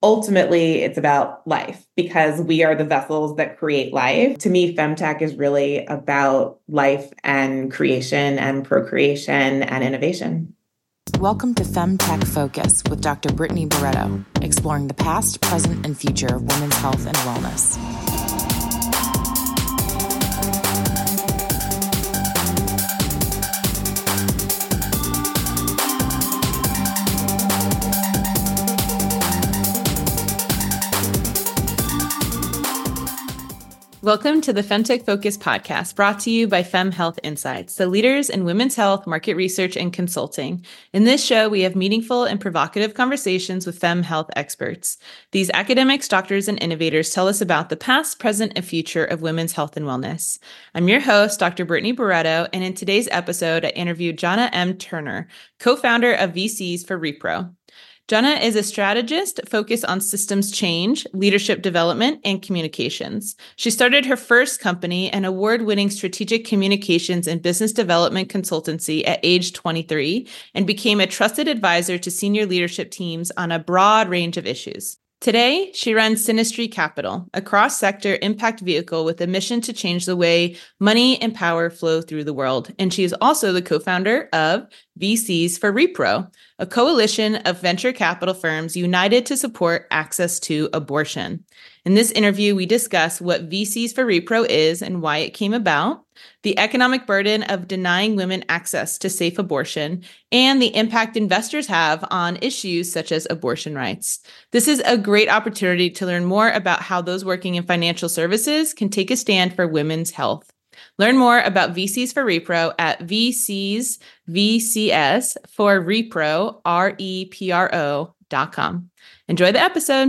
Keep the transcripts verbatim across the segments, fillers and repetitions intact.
ultimately it's about life because we are the vessels that create life. To me, femtech is really about life and creation and procreation and innovation. Welcome to FemTech Focus with Doctor Brittany Barreto, exploring the past, present, and future of women's health and wellness. Welcome to the FemTech Focus podcast, brought to you by Fem Health Insights, the leaders in women's health, market research, and consulting. In this show, we have meaningful and provocative conversations with fem health experts. These academics, doctors, and innovators tell us about the past, present, and future of women's health and wellness. I'm your host, Doctor Brittany Barreto, and in today's episode, I interviewed Jana M. Turner, co-founder of V Cs for Repro. Jana is a strategist focused on systems change, leadership development, and communications. She started her first company, an award-winning strategic communications and business development consultancy at age twenty-three, and became a trusted advisor to senior leadership teams on a broad range of issues. Today, she runs Sinistry Capital, a cross-sector impact vehicle with a mission to change the way money and power flow through the world. And she is also the co-founder of V Cs for Repro, a coalition of venture capital firms united to support access to abortion. In this interview, we discuss what V Cs for Repro is and why it came about, the economic burden of denying women access to safe abortion, and the impact investors have on issues such as abortion rights. This is a great opportunity to learn more about how those working in financial services can take a stand for women's health. Learn more about V Cs for Repro at V Cs V C S for Repro, R E P R O dot com. Enjoy the episode.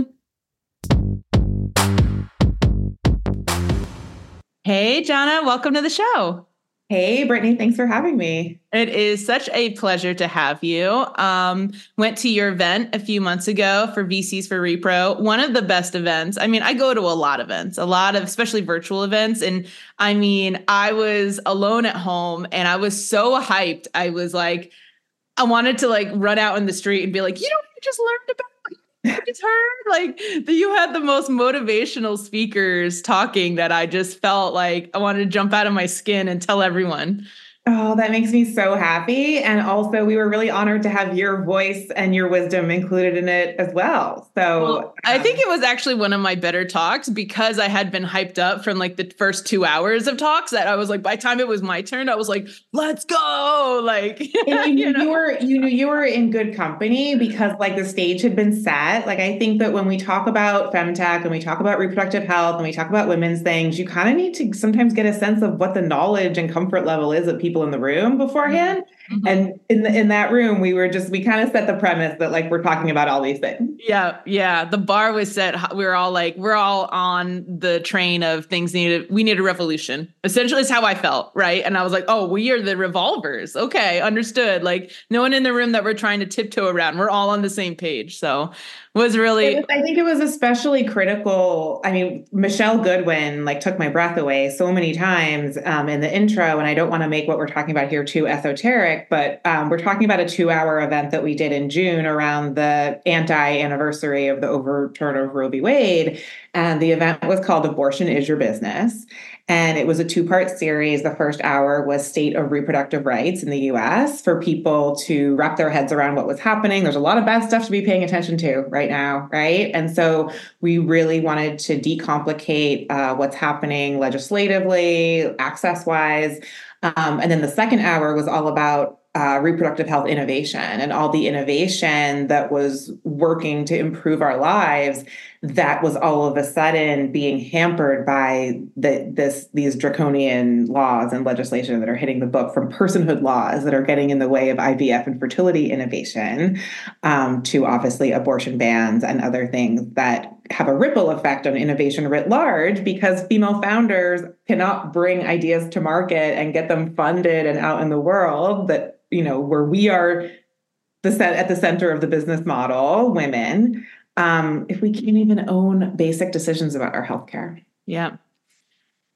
Hey, Jana, welcome to the show. Hey, Brittany, thanks for having me. It is such a pleasure to have you. Um, went to your event a few months ago for V Cs for Repro, one of the best events. I mean, I go to a lot of events, a lot of, especially virtual events. And I mean, I was alone at home and I was so hyped. I was like, I wanted to like run out in the street and be like, you know what I just learned about? I just heard like that you had the most motivational speakers talking that I just felt like I wanted to jump out of my skin and tell everyone. Oh, that makes me so happy. And also, we were really honored to have your voice and your wisdom included in it as well. So well, um, I think it was actually one of my better talks because I had been hyped up from like the first two hours of talks that I was like, by the time it was my turn, I was like, let's go. Like, and you, you know? you were, you knew you were in good company because like the stage had been set. Like, I think that when we talk about femtech and we talk about reproductive health and we talk about women's things, you kind of need to sometimes get a sense of what the knowledge and comfort level is of people in the room beforehand. Mm-hmm. And in the, in that room, we were just, we kind of set the premise that like, we're talking about all these things. Yeah. Yeah. The bar was set. We were all like, we're all on the train of things needed. We need a revolution. Essentially is how I felt. Right. And I was like, oh, we are the revolvers. Okay. Understood. Like no one in the room that we're trying to tiptoe around. We're all on the same page. So was really, was, I think it was especially critical. I mean, Michelle Goodwin like took my breath away so many times um, in the intro, and I don't want to make what we're talking about here too esoteric, but um, we're talking about a two hour event that we did in June around the anti-anniversary of the overturn of Roe v. Wade. And the event was called Abortion is Your Business. And it was a two-part series. The first hour was state of reproductive rights in the U S for people to wrap their heads around what was happening. There's a lot of bad stuff to be paying attention to right now, right? And so we really wanted to decomplicate uh, what's happening legislatively, access-wise. Um, and then the second hour was all about Uh, reproductive health innovation and all the innovation that was working to improve our lives that was all of a sudden being hampered by the, this these draconian laws and legislation that are hitting the book, from personhood laws that are getting in the way of I V F and fertility innovation um, to obviously abortion bans and other things that have a ripple effect on innovation writ large, because female founders cannot bring ideas to market and get them funded and out in the world that, you know, where we are the set at the center of the business model, women, um, if we can't even own basic decisions about our healthcare. Yeah.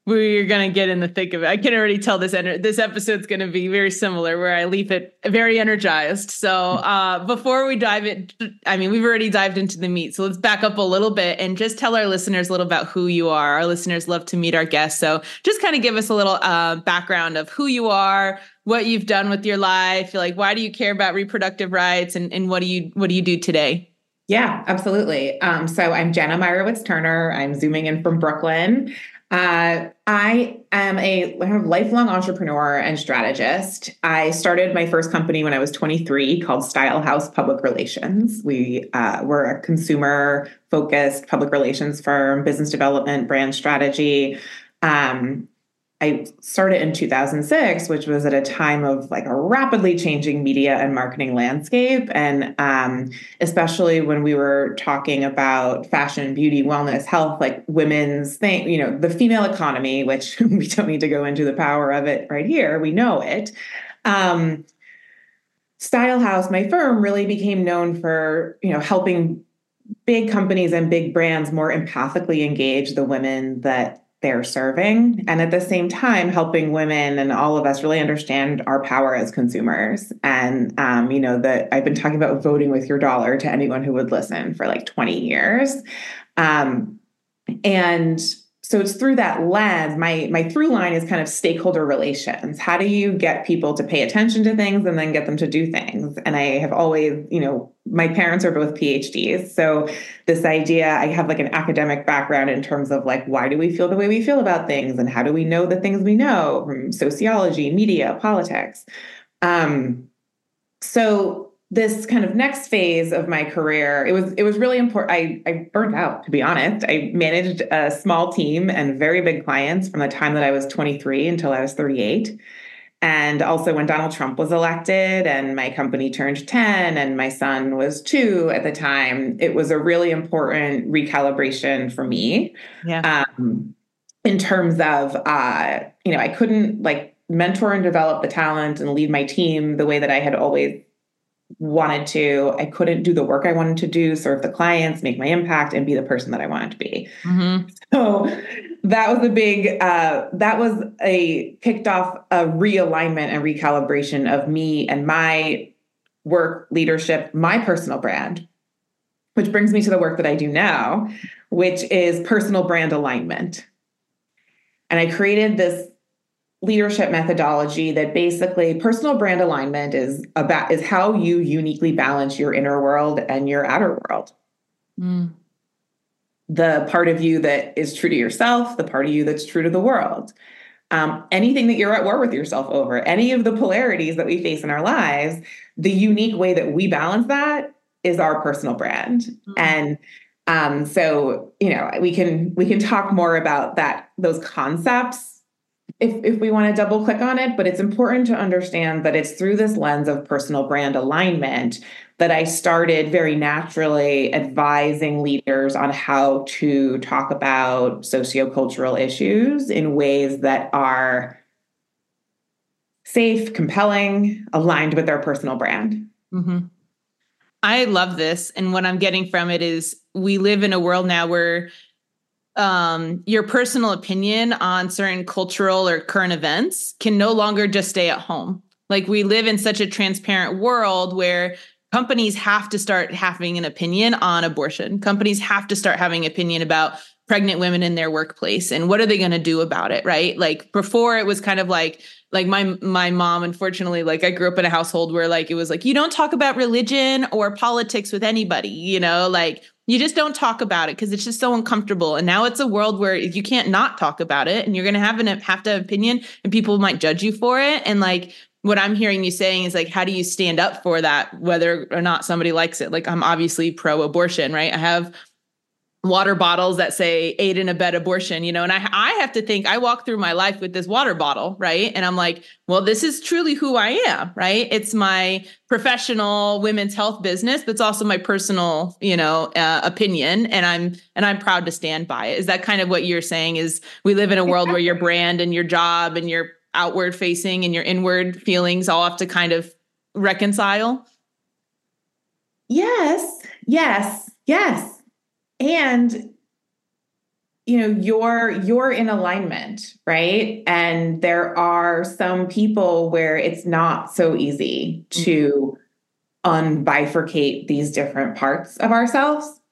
we're going to get in the thick of it. I can already tell this ener- this episode's going to be very similar, where I leave it very energized. So uh, before we dive in, I mean, we've already dived into the meat. So let's back up a little bit and just tell our listeners a little about who you are. Our listeners love to meet our guests. So just kind of give us a little uh, background of who you are, what you've done with your life. Like, why do you care about reproductive rights, and, and what do you what do you do today? Yeah, absolutely. Um, so I'm Jenna Meyerowitz Turner. I'm zooming in from Brooklyn. Uh, I am a lifelong entrepreneur and strategist. I started my first company when I was twenty-three called Style House Public Relations. We uh, were a consumer-focused public relations firm, business development, brand strategy. Um, I started in two thousand six, which was at a time of like a rapidly changing media and marketing landscape. And um, especially when we were talking about fashion, beauty, wellness, health, like women's thing, you know, the female economy, which we don't need to go into the power of it right here. We know it. Um, Style House, my firm, really became known for, you know, helping big companies and big brands more empathically engage the women that they're serving, and at the same time helping women and all of us really understand our power as consumers. And um, you know, that I've been talking about voting with your dollar to anyone who would listen for like twenty years. Um, and so it's through that lens, my my through line is kind of stakeholder relations. How do you get people to pay attention to things and then get them to do things? And I have always, you know, my parents are both P H Ds. So this idea, I have like an academic background in terms of like, why do we feel the way we feel about things? And how do we know the things we know from sociology, media, politics? Um, so this kind of next phase of my career, it was it was really important. I, I burned out, to be honest. I managed a small team and very big clients from the time that I was twenty-three until I was thirty-eight. And also when Donald Trump was elected and my company turned ten and my son was two at the time, it was a really important recalibration for me. Yeah. Um, in terms of, uh, you know, I couldn't like mentor and develop the talent and lead my team the way that I had always wanted to. I couldn't do the work I wanted to do, serve the clients, make my impact, and be the person that I wanted to be. Mm-hmm. So that was a big, uh, that was a kicked off a realignment and recalibration of me and my work, leadership, my personal brand, which brings me to the work that I do now, which is personal brand alignment. And I created this leadership methodology that basically personal brand alignment is about is how you uniquely balance your inner world and your outer world. Mm. The part of you that is true to yourself, the part of you that's true to the world. Um, anything that you're at war with yourself over, any of the polarities that we face in our lives, the unique way that we balance that is our personal brand. Mm. And um, so, you know, we can we can talk more about that, those concepts, if if we want to double click on it, but it's important to understand that it's through this lens of personal brand alignment that I started very naturally advising leaders on how to talk about sociocultural issues in ways that are safe, compelling, aligned with their personal brand. Mm-hmm. I love this. And what I'm getting from it is we live in a world now where um, your personal opinion on certain cultural or current events can no longer just stay at home. Like we live in such a transparent world where companies have to start having an opinion on abortion. Companies have to start having an opinion about pregnant women in their workplace and what are they going to do about it, right? Like before it was kind of like, like my my mom, unfortunately, like I grew up in a household where like it was like, you don't talk about religion or politics with anybody, you know, like you just don't talk about it because it's just so uncomfortable. And now it's a world where you can't not talk about it and you're going to have an have to have opinion and people might judge you for it. And like what I'm hearing you saying is like, how do you stand up for that, whether or not somebody likes it? Like I'm obviously pro-abortion, right? I have water bottles that say aid and abet abortion, you know, and I, I have to think I walk through my life with this water bottle, right? And I'm like, well, this is truly who I am, right? It's my professional women's health business, but it's also my personal, you know, uh, opinion. And I'm, and I'm proud to stand by it. Is that kind of what you're saying is we live in a world where your brand and your job and your outward facing and your inward feelings all have to kind of reconcile? Yes, yes, yes. And, you know, you're you're in alignment, right? And there are some people where it's not so easy to unbifurcate these different parts of ourselves.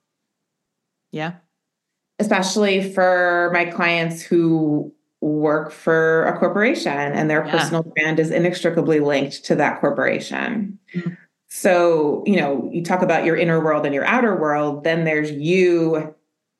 Yeah. Especially for my clients who work for a corporation and their yeah. personal brand is inextricably linked to that corporation. Mm-hmm. So, you know, you talk about your inner world and your outer world, then there's you,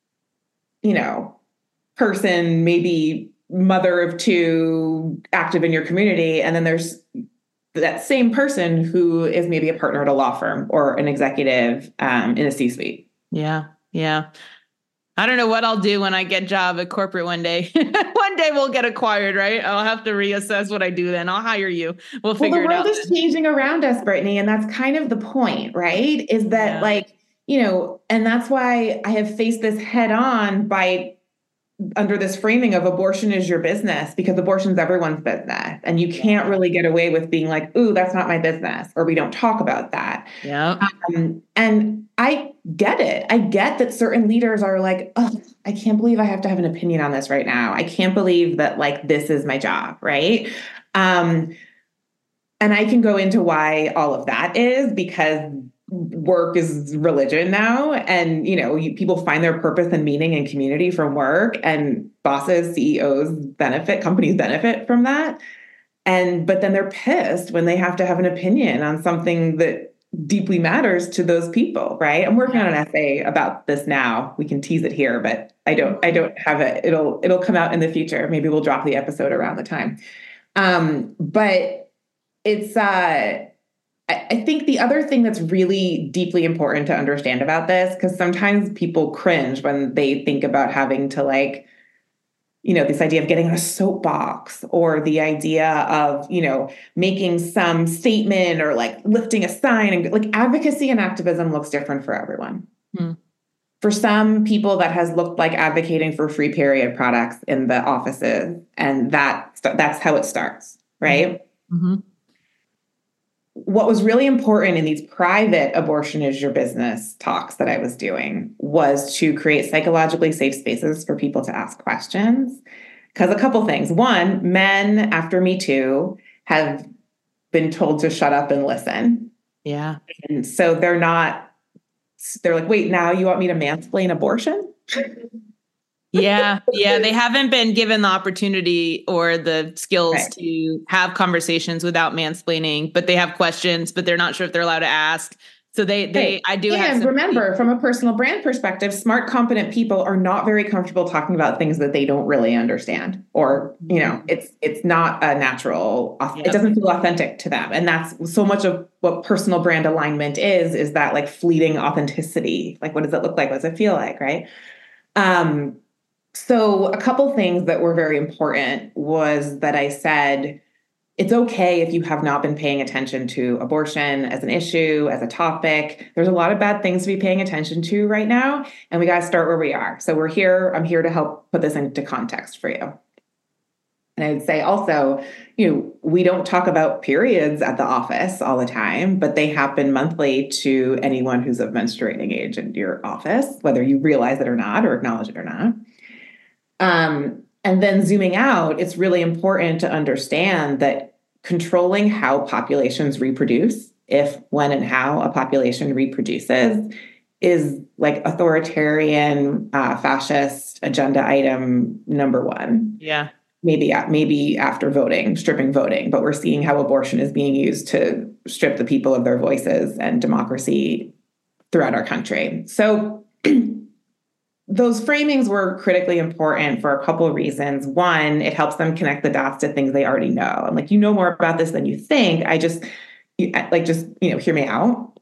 you know, person, maybe mother of two, active in your community. And then there's that same person who is maybe a partner at a law firm or an executive um, in a C-suite. Yeah. Yeah. I don't know what I'll do when I get a job at corporate one day. One day we'll get acquired, right? I'll have to reassess what I do then. I'll hire you. We'll figure it out. Well, the world is changing around us, Brittany, and that's kind of the point, right? Is that yeah. like, you know, and that's why I have faced this head on by under this framing of abortion is your business, because abortion's everyone's business. And you can't really get away with being like, ooh, that's not my business, or we don't talk about that. Yeah. Um, and I get it. I get that certain leaders are like, oh, I can't believe I have to have an opinion on this right now. I can't believe that like this is my job, right? Um, and I can go into why all of that is, because work is religion now. And, you know, you, people find their purpose and meaning and community from work, and bosses, C E Os benefit, companies benefit from that. And, but then they're pissed when they have to have an opinion on something that deeply matters to those people, right? I'm working on an essay about this now. We can tease it here, but I don't, I don't have it. It'll, it'll come out in the future. Maybe we'll drop the episode around the time. Um, but it's, uh, I think the other thing that's really deeply important to understand about this, because sometimes people cringe when they think about having to like, you know, this idea of getting on a soapbox, or the idea of, you know, making some statement or like lifting a sign, and like advocacy and activism looks different for everyone. Hmm. For some people that has looked like advocating for free period products in the offices. And that that's how it starts, right? Mm-hmm. What was really important in these private abortion is your business talks that I was doing was to create psychologically safe spaces for people to ask questions. Because a couple things. One, men after Me Too have been told to shut up and listen. Yeah. And so they're not, they're like, wait, now you want me to mansplain abortion? Yeah. Yeah. They haven't been given the opportunity or the skills right. to have conversations without mansplaining, but they have questions, but they're not sure if they're allowed to ask. So they, they, right. I do and have. And remember, from a personal brand perspective, smart, competent people are not very comfortable talking about things that they don't really understand, or, you know, it's, it's not a natural, yep. It doesn't feel authentic to them. And that's so much of what personal brand alignment is, is that like fleeting authenticity. Like, what does it look like? What does it feel like? Right. Um, So a couple things that were very important was that I said, it's okay if you have not been paying attention to abortion as an issue, as a topic. There's a lot of bad things to be paying attention to right now, and we got to start where we are. So we're here. I'm here to help put this into context for you. And I would say also, you know, we don't talk about periods at the office all the time, but they happen monthly to anyone who's of menstruating age in your office, whether you realize it or not, or acknowledge it or not. Um, and then zooming out, it's really important to understand that controlling how populations reproduce, if, when, and how a population reproduces, is like authoritarian, uh, fascist agenda item number one. Yeah. Maybe, maybe after voting, stripping voting, but we're seeing how abortion is being used to strip the people of their voices and democracy throughout our country. So those framings were critically important for a couple of reasons. One, it helps them connect the dots to things they already know. I'm like, you know more about this than you think. I just, like, just, you know, hear me out.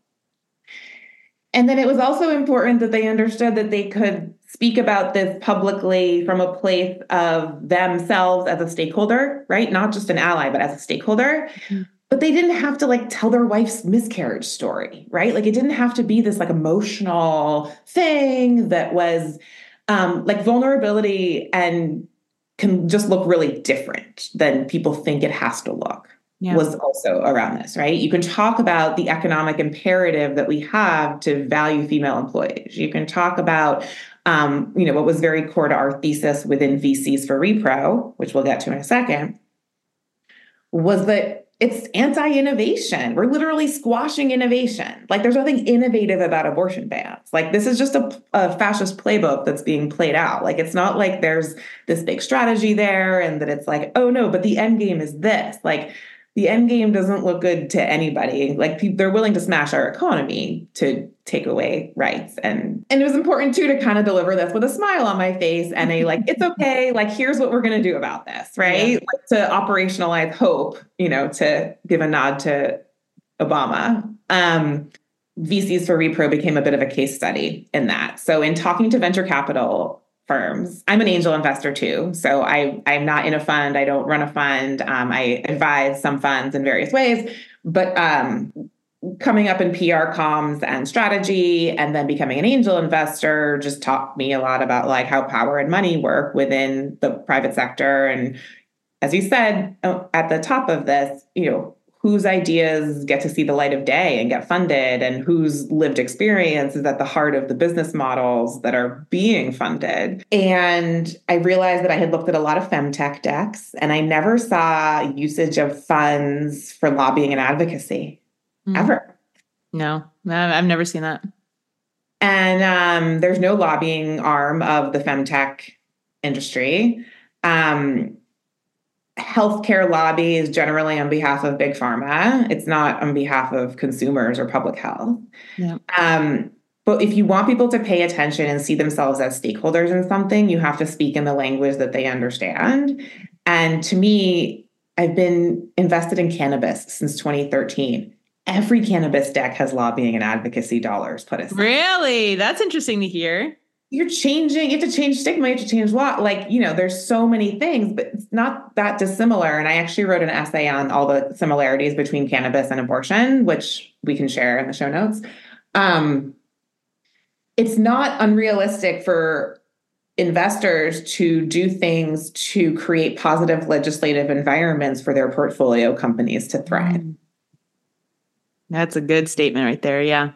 And then it was also important that they understood that they could speak about this publicly from a place of themselves as a stakeholder, right? Not just an ally, but as a stakeholder. Mm-hmm. But they didn't have to like tell their wife's miscarriage story, right? Like it didn't have to be this like emotional thing that was um, like vulnerability and can just look really different than people think it has to look, yeah. was also around this, right? You can talk about the economic imperative that we have to value female employees. You can talk about, um, you know, what was very core to our thesis within V Cs for Repro, which we'll get to in a second, was that it's anti-innovation. We're literally squashing innovation. Like there's nothing innovative about abortion bans. Like this is just a, a fascist playbook that's being played out. Like it's not like there's this big strategy there and that it's like, oh no, but the end game is this. Like the end game doesn't look good to anybody. Like pe- they're willing to smash our economy to take away rights. And, and it was important too to kind of deliver this with a smile on my face and a like, it's okay. Like, here's what we're going to do about this, right? Yeah. Like, to operationalize hope, you know, to give a nod to Obama. Um, V Cs for Repro became a bit of a case study in that. So in talking to venture capital firms, I'm an angel investor too. So I, I'm not in a fund. I don't run a fund. Um, I advise some funds in various ways, but um, coming up in P R comms and strategy and then becoming an angel investor just taught me a lot about like how power and money work within the private sector. And as you said at the top of this, you know, whose ideas get to see the light of day and get funded and whose lived experience is at the heart of the business models that are being funded. And I realized that I had looked at a lot of femtech decks and I never saw usage of funds for lobbying and advocacy mm. ever. No, I've never seen that. And um, there's no lobbying arm of the femtech industry. Um, Healthcare lobby is generally on behalf of big pharma. It's not on behalf of consumers or public health. Yeah. Um, but if you want people to pay attention and see themselves as stakeholders in something, you have to speak in the language that they understand. And to me, I've been invested in cannabis since twenty thirteen. Every cannabis deck has lobbying and advocacy dollars put aside. Really? That's interesting to hear. You're changing, you have to change stigma, you have to change law. Like, you know, there's so many things, but it's not that dissimilar. And I actually wrote an essay on all the similarities between cannabis and abortion, which we can share in the show notes. Um, it's not unrealistic for investors to do things to create positive legislative environments for their portfolio companies to thrive. That's a good statement right there. Yeah.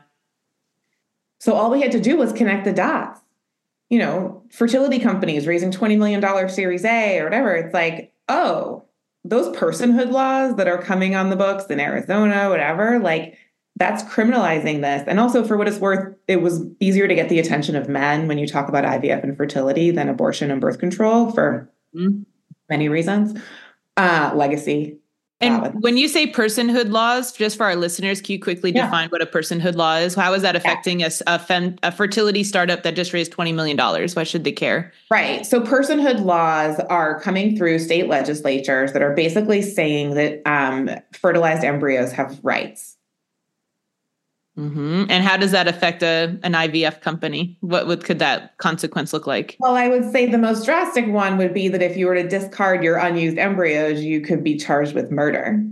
So all we had to do was connect the dots. You know, fertility companies raising twenty million dollars Series A or whatever. It's like, oh, those personhood laws that are coming on the books in Arizona, whatever, like that's criminalizing this. And also for what it's worth, it was easier to get the attention of men when you talk about I V F and fertility than abortion and birth control for mm-hmm. many reasons. Uh, legacy. And when you say personhood laws, just for our listeners, can you quickly yeah. define what a personhood law is? How is that affecting yeah. a, a, fem, a fertility startup that just raised twenty million dollars? Why should they care? Right. So personhood laws are coming through state legislatures that are basically saying that um, fertilized embryos have rights. Mm-hmm. And how does that affect a an I V F company? What would could that consequence look like? Well, I would say the most drastic one would be that if you were to discard your unused embryos, you could be charged with murder.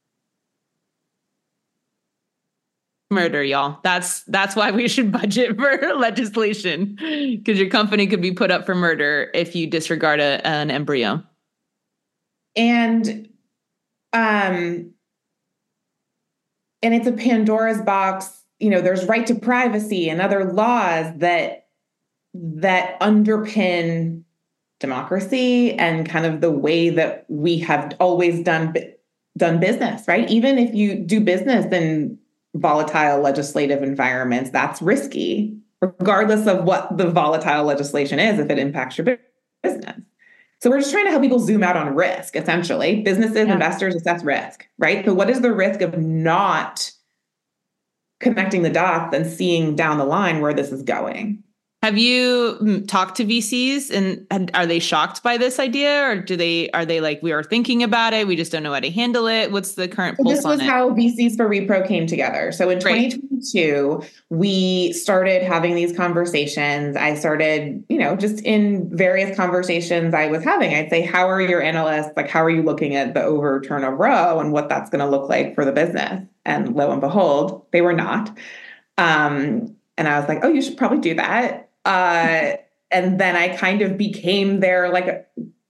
Murder, y'all. That's that's why we should budget for legislation, because your company could be put up for murder if you disregard a, an embryo. And um. And it's a Pandora's box. You know, there's right to privacy and other laws that that underpin democracy and kind of the way that we have always done done business, right? Even if you do business in volatile legislative environments, that's risky, regardless of what the volatile legislation is, if it impacts your business. So we're just trying to help people zoom out on risk, essentially. Businesses, yeah. investors assess risk, right? So what is the risk of not connecting the dots and seeing down the line where this is going? Have you talked to V Cs and, and are they shocked by this idea, or do they are they like, we are thinking about it, we just don't know how to handle it? What's the current so pulse this was on it? How V Cs for Repro came together. So in Great. twenty twenty-two, we started having these conversations. I started, you know, just in various conversations I was having, I'd say, how are your analysts? Like, how are you looking at the overturn of Roe and what that's going to look like for the business? And lo and behold, they were not. Um, and I was like, oh, you should probably do that. Uh, and then I kind of became their like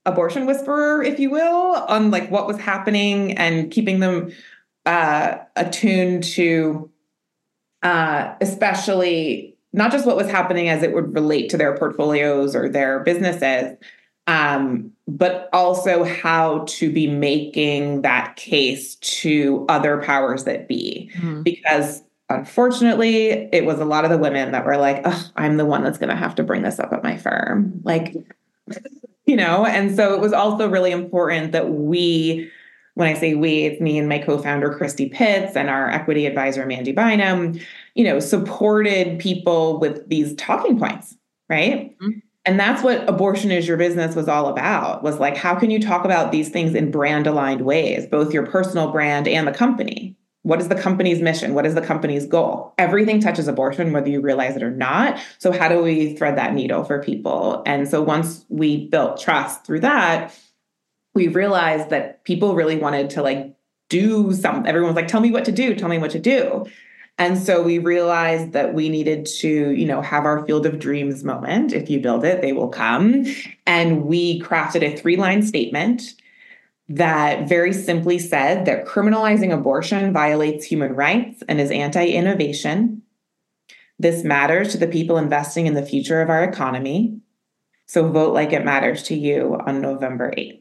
abortion whisperer, if you will, on like what was happening and keeping them uh, attuned to uh, especially not just what was happening as it would relate to their portfolios or their businesses, um, but also how to be making that case to other powers that be. Mm-hmm. Because unfortunately, it was a lot of the women that were like, oh, I'm the one that's going to have to bring this up at my firm. Like, you know, and so it was also really important that we, when I say we, it's me and my co-founder, Christy Pitts, and our equity advisor, Mandy Bynum, you know, supported people with these talking points, right? Mm-hmm. And that's what Abortion is Your Business was all about, was like, how can you talk about these things in brand aligned ways, both your personal brand and the company? What is the company's mission? What is the company's goal? Everything touches abortion, whether you realize it or not. So how do we thread that needle for people? And so once we built trust through that, we realized that people really wanted to like do something. Everyone's like, tell me what to do. Tell me what to do. And so we realized that we needed to, you know, have our field of dreams moment. If you build it, they will come. And we crafted a three-line statement that very simply said that criminalizing abortion violates human rights and is anti-innovation. This matters to the people investing in the future of our economy. So vote like it matters to you on November eighth.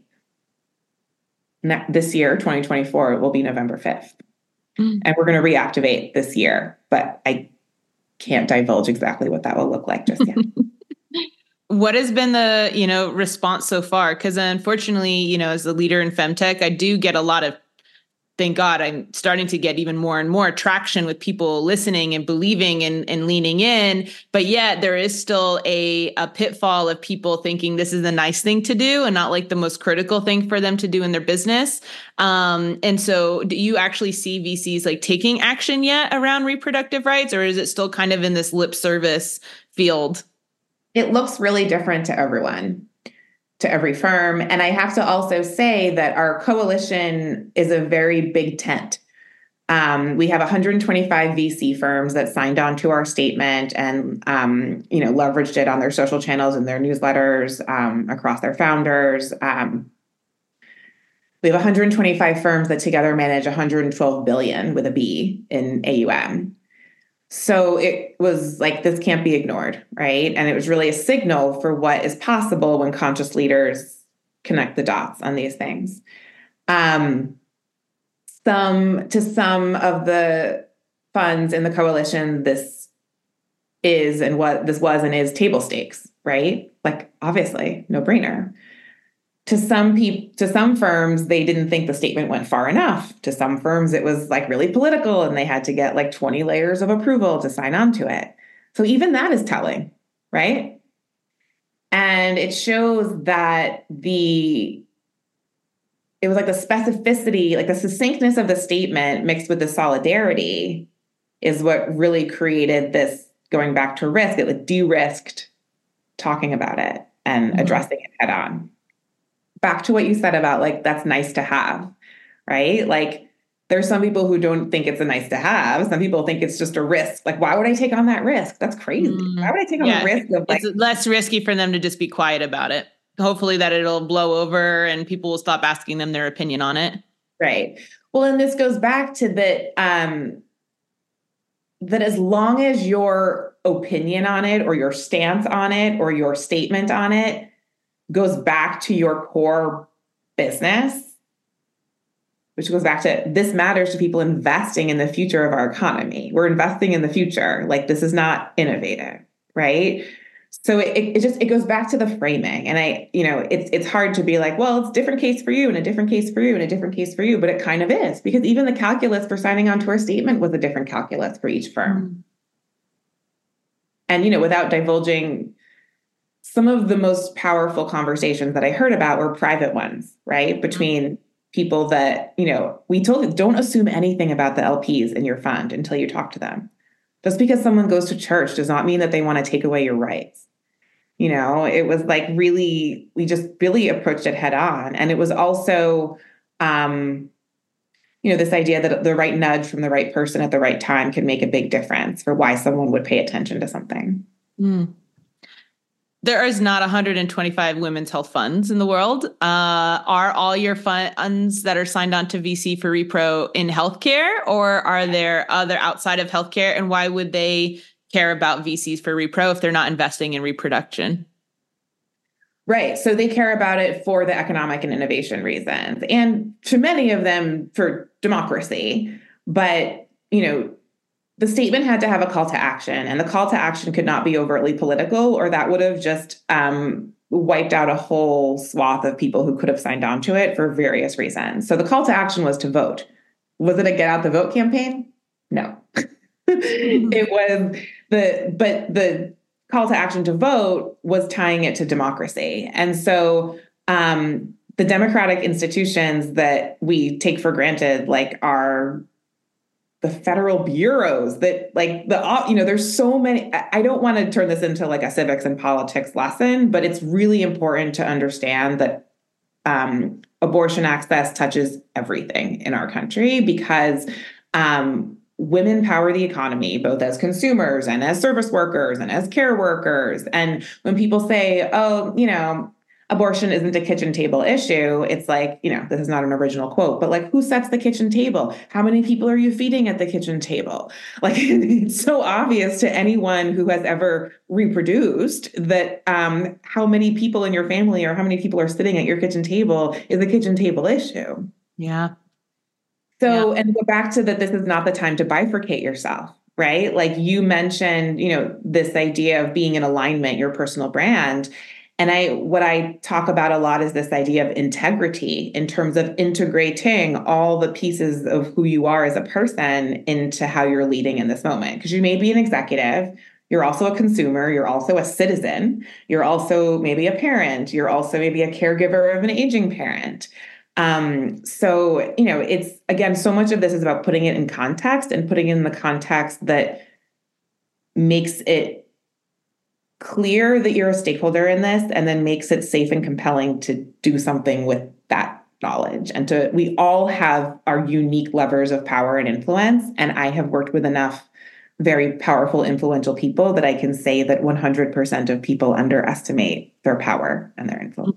Now, this year, twenty twenty-four, it will be November fifth. Mm. And we're going to reactivate this year, but I can't divulge exactly what that will look like just yet. What has been the, you know, response so far? Because unfortunately, you know, as a leader in femtech, I do get a lot of, thank God, I'm starting to get even more and more traction with people listening and believing and, and leaning in. But yet there is still a, a pitfall of people thinking this is a nice thing to do and not like the most critical thing for them to do in their business. Um, and so do you actually see V Cs like taking action yet around reproductive rights, or is it still kind of in this lip service field? It looks really different to everyone, to every firm. And I have to also say that our coalition is a very big tent. Um, we have one hundred twenty-five V C firms that signed on to our statement and, um, you know, leveraged it on their social channels and their newsletters um, across their founders. Um, we have one hundred twenty-five firms that together manage one hundred twelve billion with a B in A U M. So it was like, this can't be ignored, right? And it was really a signal for what is possible when conscious leaders connect the dots on these things. Um, some to some of the funds in the coalition, this is and what this was and is table stakes, right? Like, obviously, no brainer. To some people, to some firms, they didn't think the statement went far enough. To some firms, it was like really political and they had to get like twenty layers of approval to sign on to it. So even that is telling, right? And it shows that the, it was like the specificity, like the succinctness of the statement mixed with the solidarity is what really created this, going back to risk. It like de-risked talking about it and mm-hmm. addressing it head on. Back to what you said about like, that's nice to have, right? Like there's some people who don't think it's a nice to have. Some people think it's just a risk. Like, why would I take on that risk? That's crazy. Mm, why would I take on yeah, the risk of like- It's less risky for them to just be quiet about it. Hopefully that it'll blow over and people will stop asking them their opinion on it. Right. Well, and this goes back to that, um, that as long as your opinion on it or your stance on it or your statement on it goes back to your core business, which goes back to this matters to people investing in the future of our economy. We're investing in the future. Like this is not innovative, right? So it, it just, it goes back to the framing. And I, you know, it's, it's hard to be like, well, it's a different case for you and a different case for you and a different case for you, but it kind of is, because even the calculus for signing on to our statement was a different calculus for each firm. Mm-hmm. And, you know, without divulging, some of the most powerful conversations that I heard about were private ones, right? Between people that, you know, we told them, don't assume anything about the L Ps in your fund until you talk to them. Just because someone goes to church does not mean that they want to take away your rights. You know, it was like really, we just really approached it head on. And it was also, um, you know, this idea that the right nudge from the right person at the right time can make a big difference for why someone would pay attention to something. Mm. there is not one hundred twenty-five women's health funds in the world. Uh, are all your funds that are signed on to V C for repro in healthcare, or are there other outside of healthcare? And why would they care about V Cs for repro if they're not investing in reproduction? Right. So they care about it for the economic and innovation reasons, and to many of them for democracy. But, you know, the statement had to have a call to action, and the call to action could not be overtly political, or that would have just um, wiped out a whole swath of people who could have signed on to it for various reasons. So the call to action was to vote. Was it a get out the vote campaign? No. It was the, but the call to action to vote was tying it to democracy. And so um, the democratic institutions that we take for granted, like our the federal bureaus that like the, you know, there's so many, I don't want to turn this into like a civics and politics lesson, but it's really important to understand that um, abortion access touches everything in our country, because um, women power the economy, both as consumers and as service workers and as care workers. And when people say, oh, you know, abortion isn't a kitchen table issue, it's like, you know, this is not an original quote, but like, who sets the kitchen table? How many people are you feeding at the kitchen table? Like, it's so obvious to anyone who has ever reproduced that um, how many people in your family or how many people are sitting at your kitchen table is a kitchen table issue. Yeah. So, yeah. and go back to that, this is not the time to bifurcate yourself, right? Like you mentioned, you know, this idea of being in alignment, your personal brand. And I, what I talk about a lot is this idea of integrity in terms of integrating all the pieces of who you are as a person into how you're leading in this moment. Because you may be an executive, you're also a consumer, you're also a citizen, you're also maybe a parent, you're also maybe a caregiver of an aging parent. Um, so, you know, it's, again, so much of this is about putting it in context and putting it in the context that makes it clear that you're a stakeholder in this, and then makes it safe and compelling to do something with that knowledge. And to, we all have our unique levers of power and influence. And I have worked with enough very powerful, influential people that I can say that one hundred percent of people underestimate their power and their influence.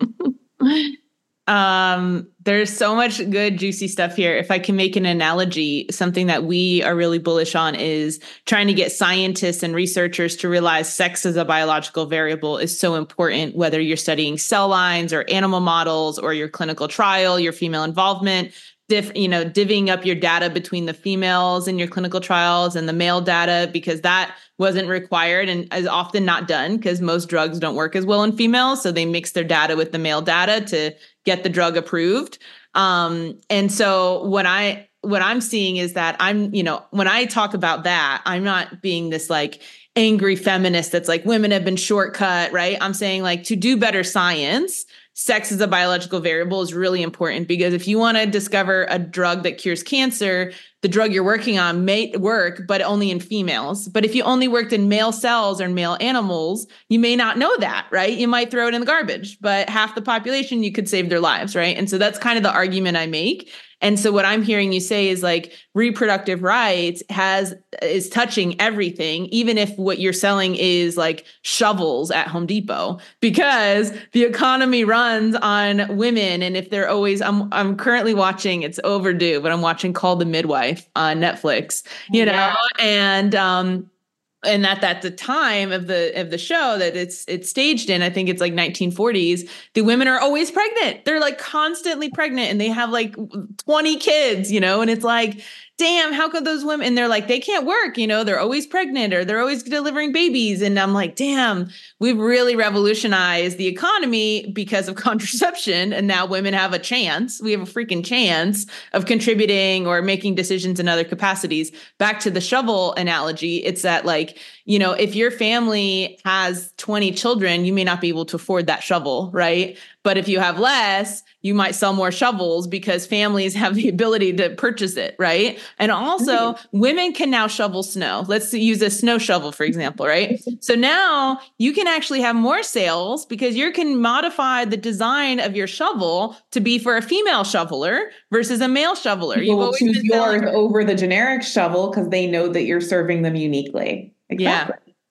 Um, there's so much good, juicy stuff here. If I can make an analogy, something that we are really bullish on is trying to get scientists and researchers to realize sex as a biological variable is so important, whether you're studying cell lines or animal models or your clinical trial, your female involvement, diff, you know, divvying up your data between the females in your clinical trials and the male data, because that wasn't required and is often not done because most drugs don't work as well in females. So they mix their data with the male data to get the drug approved. Um, and so what I, what I'm seeing is that I'm, you know, when I talk about that, I'm not being this like angry feminist that's like women have been shortcut, right? I'm saying like to do better science, sex as a biological variable is really important, because if you want to discover a drug that cures cancer, the drug you're working on may work, but only in females. But if you only worked in male cells or male animals, you may not know that, right? You might throw it in the garbage, but half the population, you could save their lives, right? And so that's kind of the argument I make. And so what I'm hearing you say is like reproductive rights has is touching everything, even if what you're selling is like shovels at Home Depot, because the economy runs on women. And if they're always, I'm I'm currently watching, it's overdue, but I'm watching Call the Midwife on Netflix, you know, yeah. and um. And at, at the time of the of the show that it's it's staged in, I think it's like nineteen forties, the women are always pregnant. They're like constantly pregnant and they have like twenty kids, you know, and it's like, damn, how could those women, and they're like, they can't work, you know, they're always pregnant or they're always delivering babies. And I'm like, damn, we've really revolutionized the economy because of contraception. And now women have a chance. We have a freaking chance of contributing or making decisions in other capacities. Back to the shovel analogy, it's that like, you know, if your family has twenty children, you may not be able to afford that shovel, right? But if you have less, you might sell more shovels because families have the ability to purchase it, right? And also, mm-hmm. women can now shovel snow. Let's use a snow shovel, for example, right? So now you can actually have more sales because you can modify the design of your shovel to be for a female shoveler versus a male shoveler. People will choose yours selling- over the generic shovel because they know that you're serving them uniquely. Exactly. Yeah.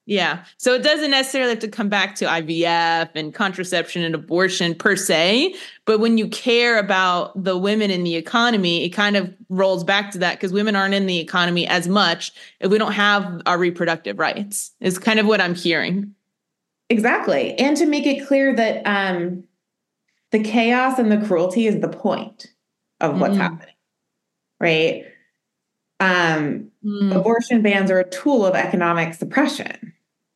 Yeah. So it doesn't necessarily have to come back to I V F and contraception and abortion per se. But when you care about the women in the economy, it kind of rolls back to that because women aren't in the economy as much if we don't have our reproductive rights, is kind of what I'm hearing. Exactly. And to make it clear that um, the chaos and the cruelty is the point of what's mm. happening, right? Um, mm. Abortion bans are a tool of economic suppression.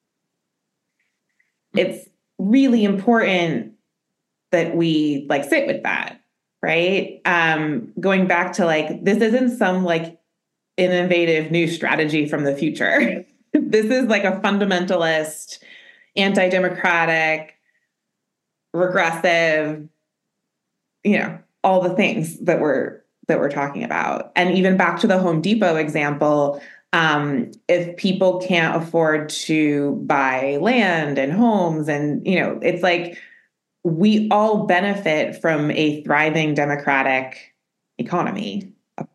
It's really important that we like sit with that, right? Um, going back to like, this isn't some like innovative new strategy from the future. This is like a fundamentalist, anti-democratic, regressive, you know, all the things that we're that we're talking about. And even back to the Home Depot example, um, if people can't afford to buy land and homes, and you know, it's like we all benefit from a thriving democratic economy.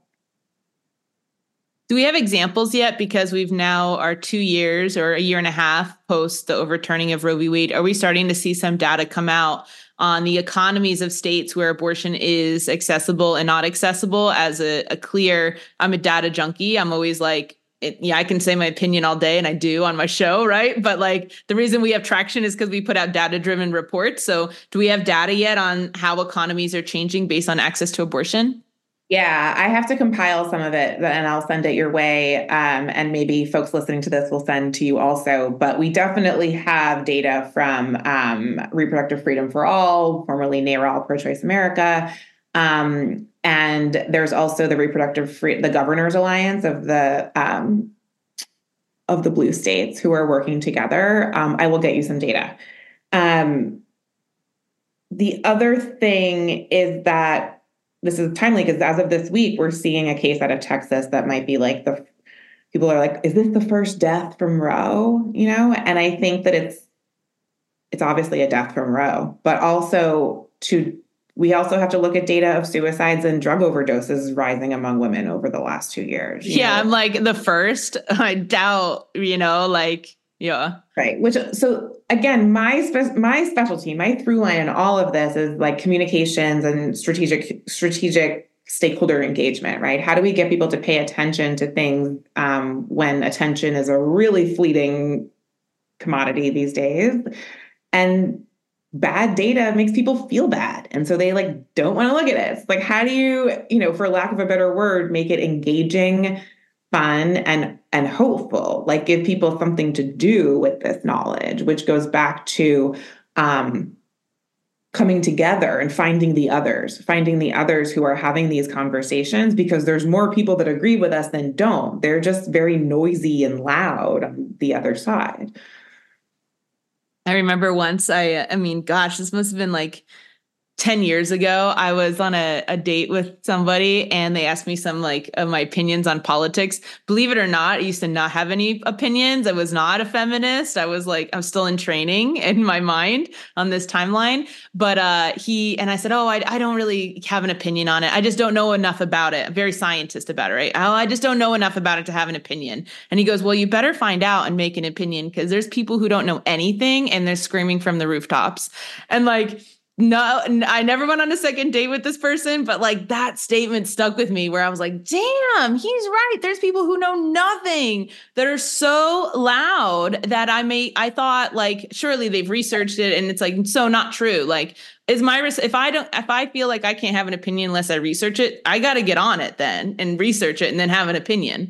Do we have examples yet? Because we've now are two years or a year and a half post the overturning of Roe v. Wade. Are we starting to see some data come out on the economies of states where abortion is accessible and not accessible as a, a clear, I'm a data junkie. I'm always like, it, yeah, I can say my opinion all day, and I do on my show, right? But like the reason we have traction is because we put out data-driven reports. So do we have data yet on how economies are changing based on access to abortion? Yeah, I have to compile some of it and I'll send it your way. Um, and maybe folks listening to this will send to you also. But we definitely have data from um, Reproductive Freedom for All, formerly NARAL, Pro-Choice America. Um, and there's also the Reproductive Free, the Governors Alliance of the um, of the blue states who are working together. Um, I will get you some data. Um, the other thing is that this is timely because as of this week, we're seeing a case out of Texas that might be like the people are like, is this the first death from Roe? You know, and I think that it's it's obviously a death from Roe, but also to we also have to look at data of suicides and drug overdoses rising among women over the last two years. Yeah, know? I'm like the first. I doubt, you know, like. Yeah. Right. Which, so again, my spe- my specialty, my through line in all of this is like communications and strategic strategic stakeholder engagement, right? How do we get people to pay attention to things um, when attention is a really fleeting commodity these days? And bad data makes people feel bad. And so they like don't want to look at it. It's like, how do you, you know, for lack of a better word, make it engaging, fun, and and hopeful, like give people something to do with this knowledge, which goes back to um, coming together and finding the others, finding the others who are having these conversations, because there's more people that agree with us than don't. They're just very noisy and loud on the other side. I remember once I, I mean, gosh, this must have been like ten years ago, I was on a, a date with somebody and they asked me some like of my opinions on politics. Believe it or not, I used to not have any opinions. I was not a feminist. I was like, I'm still in training in my mind on this timeline. But uh, he, and I said, oh, I, I don't really have an opinion on it. I just don't know enough about it. I'm very scientist about it, right? Oh, I just don't know enough about it to have an opinion. And he goes, well, you better find out and make an opinion because there's people who don't know anything and they're screaming from the rooftops. And like, No, I never went on a second date with this person, but like that statement stuck with me where I was like, damn, he's right. There's people who know nothing that are so loud that I may, I thought like, surely they've researched it and it's like, so not true. Like, is my, if I don't, if I feel like I can't have an opinion unless I research it, I got to get on it then and research it and then have an opinion.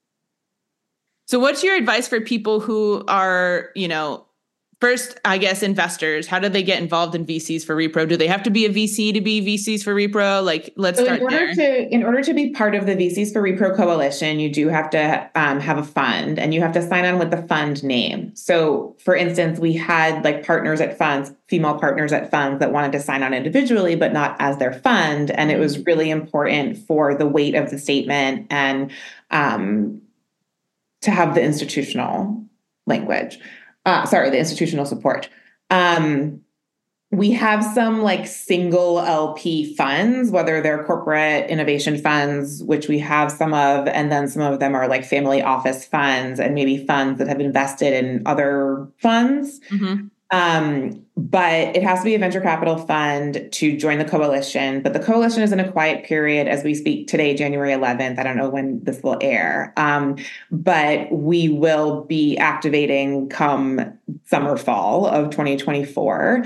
So what's your advice for people who are, you know, first, I guess, investors, how do they get involved in V Cs for Repro? Do they have to be a V C to be V Cs for Repro? Like, let's so start in order there. To, in order to be part of the V Cs for Repro Coalition, you do have to um, have a fund and you have to sign on with the fund name. So for instance, we had like partners at funds, female partners at funds that wanted to sign on individually, but not as their fund. And it was really important for the weight of the statement and um, to have the institutional language. Uh, sorry, the institutional support. Um, we have some like single L P funds, whether they're corporate innovation funds, which we have some of, and then some of them are like family office funds and maybe funds that have invested in other funds. Mm-hmm. Um, but it has to be a venture capital fund to join the coalition. But the coalition is in a quiet period as we speak today, January eleventh. I don't know when this will air. Um, but we will be activating come summer, fall of twenty twenty-four.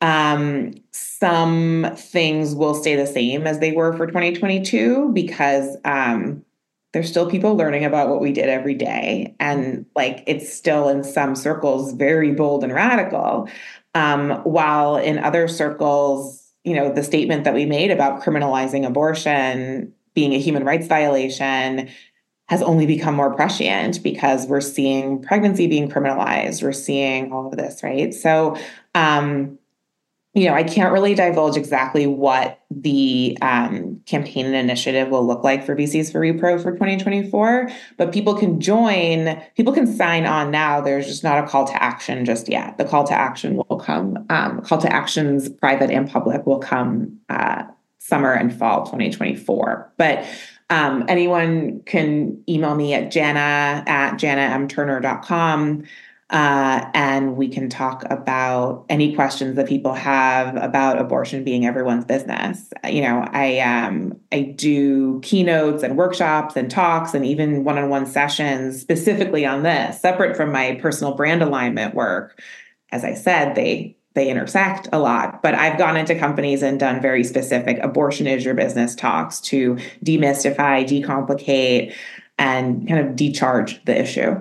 Um, some things will stay the same as they were for twenty twenty-two because um, there's still people learning about what we did every day. And like, it's still in some circles, very bold and radical. Um, while in other circles, you know, the statement that we made about criminalizing abortion being a human rights violation has only become more prescient because we're seeing pregnancy being criminalized. We're seeing all of this, right? So, um, you know, I can't really divulge exactly what the um, campaign and initiative will look like for V Cs for Repro for twenty twenty-four, but people can join, people can sign on now. There's just not a call to action just yet. The call to action will come, um, call to actions, private and public, will come uh, summer and fall twenty twenty-four. But um, anyone can email me at Jana at jana m turner dot com. Uh, and we can talk about any questions that people have about abortion being everyone's business. You know, I um, I do keynotes and workshops and talks and even one-on-one sessions specifically on this, separate from my personal brand alignment work. As I said, they they intersect a lot, but I've gone into companies and done very specific abortion is your business talks to demystify, decomplicate, and kind of decharge the issue.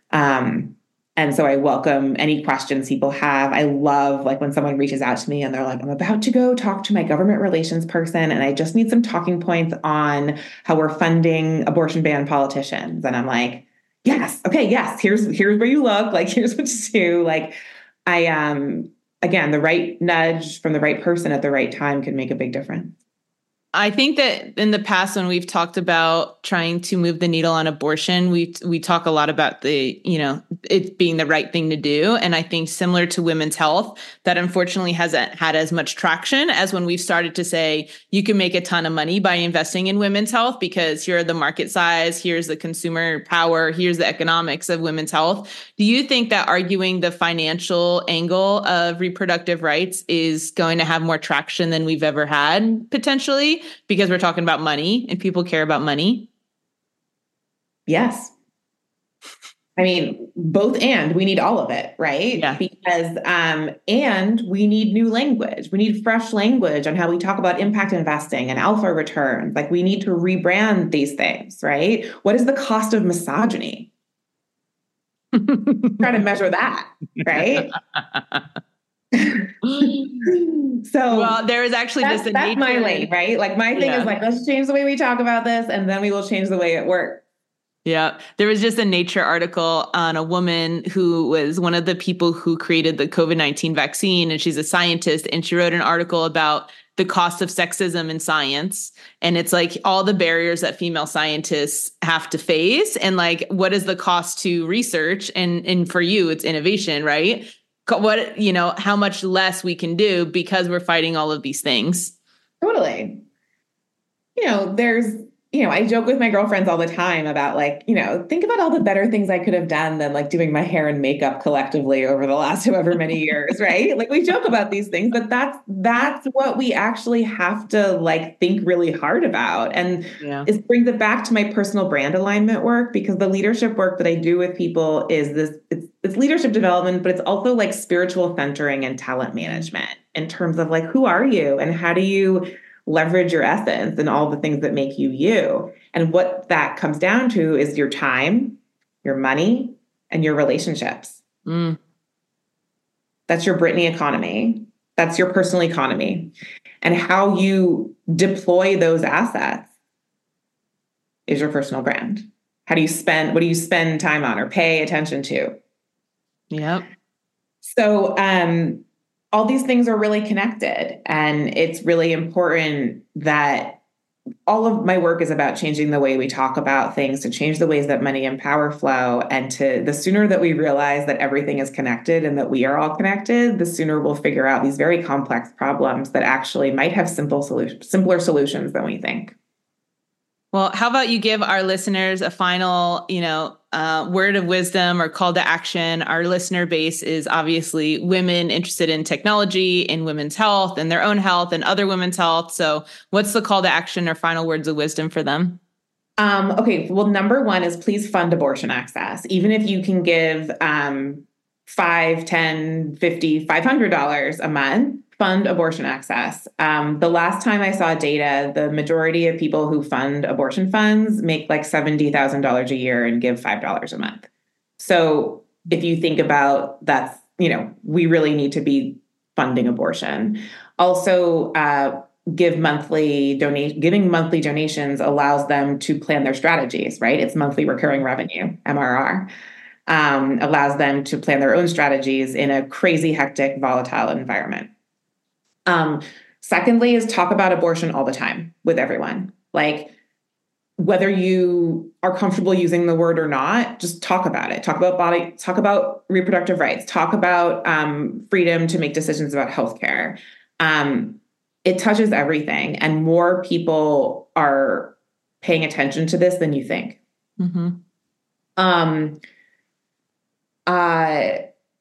Um, And so I welcome any questions people have. I love like when someone reaches out to me and they're like, I'm about to go talk to my government relations person and I just need some talking points on how we're funding abortion ban politicians. And I'm like, yes, okay, yes, here's here's where you look, like here's what to do. Like I um again, the right nudge from the right person at the right time can make a big difference. I think that in the past, when we've talked about trying to move the needle on abortion, we we talk a lot about the, you know, it being the right thing to do. And I think similar to women's health, that unfortunately hasn't had as much traction as when we've started to say, you can make a ton of money by investing in women's health because here are the market size, here's the consumer power, here's the economics of women's health. Do you think that arguing the financial angle of reproductive rights is going to have more traction than we've ever had potentially? Because we're talking about money and people care about money? Yes. I mean, both and we need all of it, right? Yeah. Because, um, and we need new language. We need fresh language on how we talk about impact investing and alpha returns. Like we need to rebrand these things, right? What is the cost of misogyny? Try to measure that, right? So well, there is actually that's, just a that's nature, my lane, right? Like my thing yeah. is like, let's change the way we talk about this and then we will change the way it works. Yeah. There was just a Nature article on a woman who was one of the people who created the COVID nineteen vaccine. And she's a scientist. And she wrote an article about the cost of sexism in science. And it's like all the barriers that female scientists have to face. And like, what is the cost to research? And, and for you, it's innovation, right? What, you know, how much less we can do because we're fighting all of these things. Totally. You know, there's, you know, I joke with my girlfriends all the time about like, you know, think about all the better things I could have done than like doing my hair and makeup collectively over the last however many years, right? Like we joke about these things, but that's, that's what we actually have to like think really hard about. And yeah. it brings it back to my personal brand alignment work because the leadership work that I do with people is this, it's, it's leadership development, but it's also like spiritual centering and talent management in terms of like, who are you and how do you leverage your essence and all the things that make you you. And what that comes down to is your time, your money, and your relationships. Mm. That's your Brittany economy. That's your personal economy. And how you deploy those assets is your personal brand. How do you spend, what do you spend time on or pay attention to? Yep. So, um, all these things are really connected, and it's really important that all of my work is about changing the way we talk about things, to change the ways that money and power flow. And to the sooner that we realize that everything is connected and that we are all connected, the sooner we'll figure out these very complex problems that actually might have simple solutions, simpler solutions than we think. Well, how about you give our listeners a final, you know, uh, word of wisdom or call to action? Our listener base is obviously women interested in technology, in women's health, and their own health, and other women's health. So, what's the call to action or final words of wisdom for them? Um, okay. Well, number one is please fund abortion access. Even if you can give um, five, ten, fifty, five hundred dollars a month, fund abortion access. Um, the last time I saw data, the majority of people who fund abortion funds make like seventy thousand dollars a year and give five dollars a month. So if you think about that's, you know, we really need to be funding abortion. Also, uh, give monthly donate giving monthly donations allows them to plan their strategies, right? It's monthly recurring revenue, M R R. Um, allows them to plan their own strategies in a crazy, hectic, volatile environment. Um, secondly is talk about abortion all the time with everyone. Like whether you are comfortable using the word or not, just talk about it. Talk about body, talk about reproductive rights, talk about um, freedom to make decisions about healthcare. Um, it touches everything, and more people are paying attention to this than you think. Mm-hmm. Um, uh,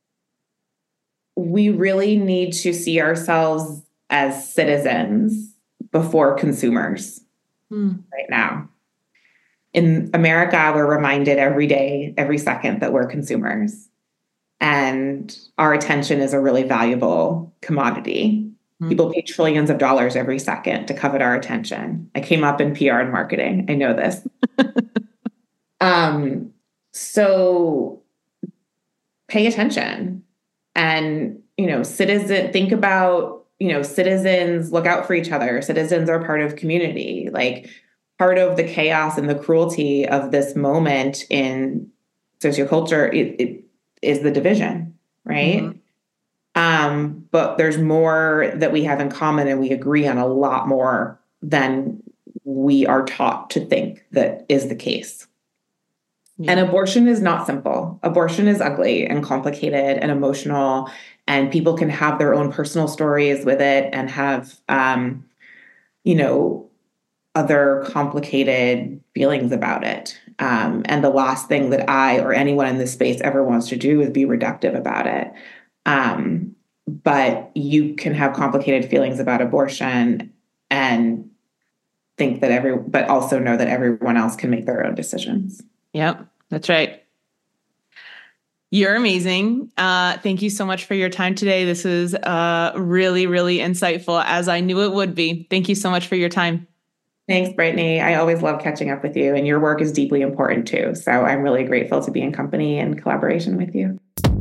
we really need to see ourselves as citizens before consumers mm. right now. In America, we're reminded every day, every second that we're consumers. And our attention is a really valuable commodity. Mm. People pay trillions of dollars every second to covet our attention. I came up in P R and marketing. I know this. um, so pay attention. And, you know, citizen, think about, you know, citizens look out for each other. Citizens are part of community. Like part of the chaos and the cruelty of this moment in socioculture it, it is the division, right? Mm-hmm. Um, but there's more that we have in common, and we agree on a lot more than we are taught to think that is the case. And abortion is not simple. Abortion is ugly and complicated and emotional, and people can have their own personal stories with it and have, um, you know, other complicated feelings about it. Um, and the last thing that I or anyone in this space ever wants to do is be reductive about it. Um, but you can have complicated feelings about abortion and think that every, but also know that everyone else can make their own decisions. Yep, that's right. You're amazing. Uh, thank you so much for your time today. This was uh, really, really insightful, as I knew it would be. Thank you so much for your time. Thanks, Brittany. I always love catching up with you, and your work is deeply important too. So I'm really grateful to be in company and collaboration with you.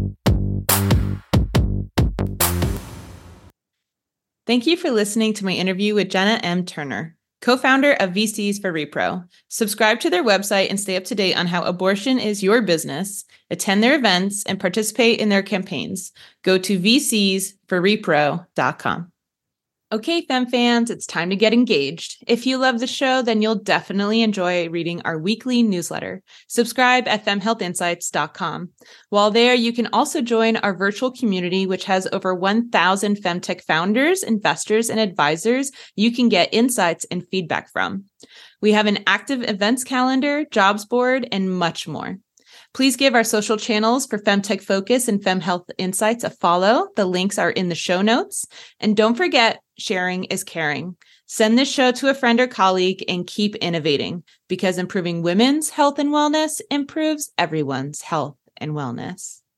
Thank you for listening to my interview with Jenna M. Turner, co-founder of V Cs for Repro. Subscribe to their website and stay up to date on how abortion is your business, attend their events, and participate in their campaigns. Go to v cs for repro dot com. Okay, Femme fans, it's time to get engaged. If you love the show, then you'll definitely enjoy reading our weekly newsletter. Subscribe at femme health insights dot com. While there, you can also join our virtual community, which has over one thousand femtech founders, investors, and advisors you can get insights and feedback from. We have an active events calendar, jobs board, and much more. Please give our social channels for Femtech Focus and Femme Health Insights a follow. The links are in the show notes. And don't forget, sharing is caring. Send this show to a friend or colleague and keep innovating, because improving women's health and wellness improves everyone's health and wellness.